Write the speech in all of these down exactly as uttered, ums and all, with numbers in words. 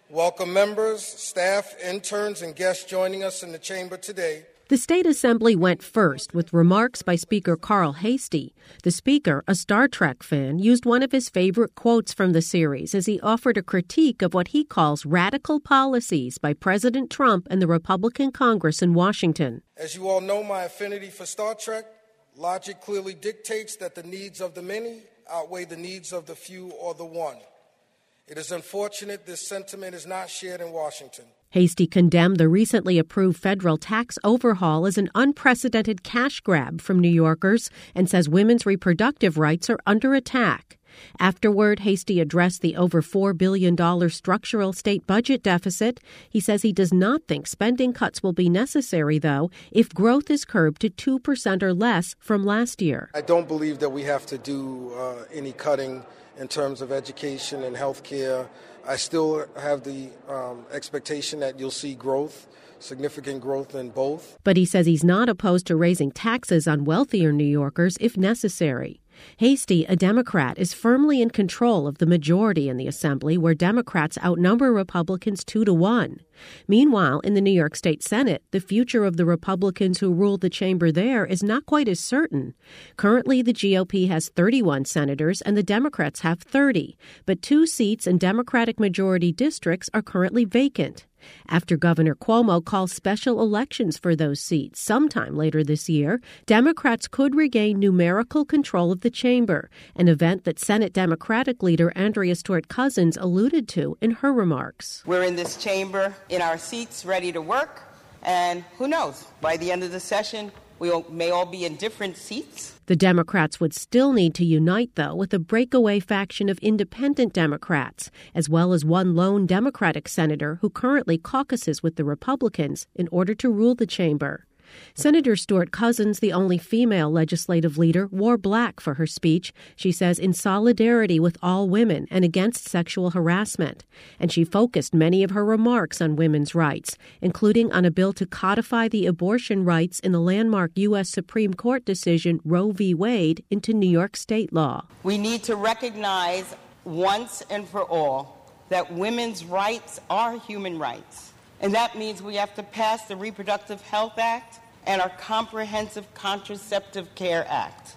Welcome members, staff, interns, and guests joining us in the chamber today. The State Assembly went first with remarks by Speaker Carl Heastie. The Speaker, a Star Trek fan, used one of his favorite quotes from the series as he offered a critique of what he calls radical policies by President Trump and the Republican Congress in Washington. As you all know, my affinity for Star Trek, logic clearly dictates that the needs of the many outweigh the needs of the few or the one. It is unfortunate this sentiment is not shared in Washington. Heastie condemned the recently approved federal tax overhaul as an unprecedented cash grab from New Yorkers and says women's reproductive rights are under attack. Afterward, Heastie addressed the over four billion dollars structural state budget deficit. He says he does not think spending cuts will be necessary, though, if growth is curbed to two percent or less from last year. I don't believe that we have to do uh, any cutting in terms of education and health care. I still have the um, expectation that you'll see growth, significant growth in both. But he says he's not opposed to raising taxes on wealthier New Yorkers if necessary. Heastie, a Democrat, is firmly in control of the majority in the Assembly, where Democrats outnumber Republicans two to one. Meanwhile, in the New York State Senate, the future of the Republicans who rule the chamber there is not quite as certain. Currently, the G O P has thirty-one senators and the Democrats have thirty, but two seats in Democratic majority districts are currently vacant. After Governor Cuomo calls special elections for those seats sometime later this year, Democrats could regain numerical control of the chamber, an event that Senate Democratic leader Andrea Stewart Cousins alluded to in her remarks. We're in this chamber, in our seats, ready to work, and who knows, by the end of the session, we may all be in different seats. The Democrats would still need to unite, though, with a breakaway faction of independent Democrats, as well as one lone Democratic senator who currently caucuses with the Republicans in order to rule the chamber. Senator Stewart Cousins, the only female legislative leader, wore black for her speech, she says, in solidarity with all women and against sexual harassment. And she focused many of her remarks on women's rights, including on a bill to codify the abortion rights in the landmark U S Supreme Court decision Roe v. Wade into New York state law. We need to recognize once and for all that women's rights are human rights. And that means we have to pass the Reproductive Health Act and our Comprehensive Contraceptive Care Act.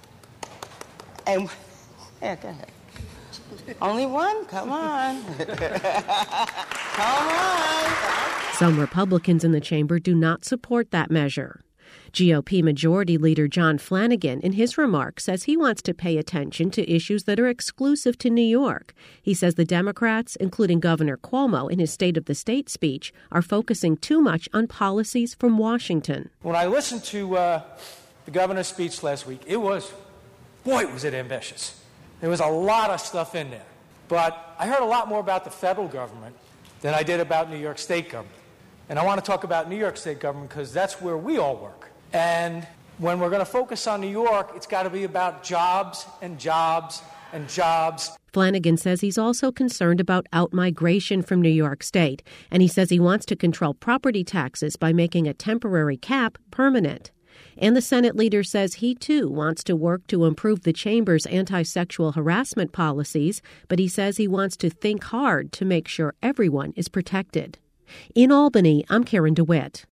And, yeah, go ahead. Only one? Come on. Come on. Some Republicans in the chamber do not support that measure. G O P Majority Leader John Flanagan, in his remarks, says he wants to pay attention to issues that are exclusive to New York. He says the Democrats, including Governor Cuomo in his State of the State speech, are focusing too much on policies from Washington. When I listened to uh, the governor's speech last week, it was, boy, was it ambitious. There was a lot of stuff in there. But I heard a lot more about the federal government than I did about New York State government. And I want to talk about New York State government because that's where we all work. And when we're going to focus on New York, it's got to be about jobs and jobs and jobs. Flanagan says he's also concerned about outmigration from New York State, and he says he wants to control property taxes by making a temporary cap permanent. And the Senate leader says he, too, wants to work to improve the chamber's anti-sexual harassment policies, but he says he wants to think hard to make sure everyone is protected. In Albany, I'm Karen DeWitt.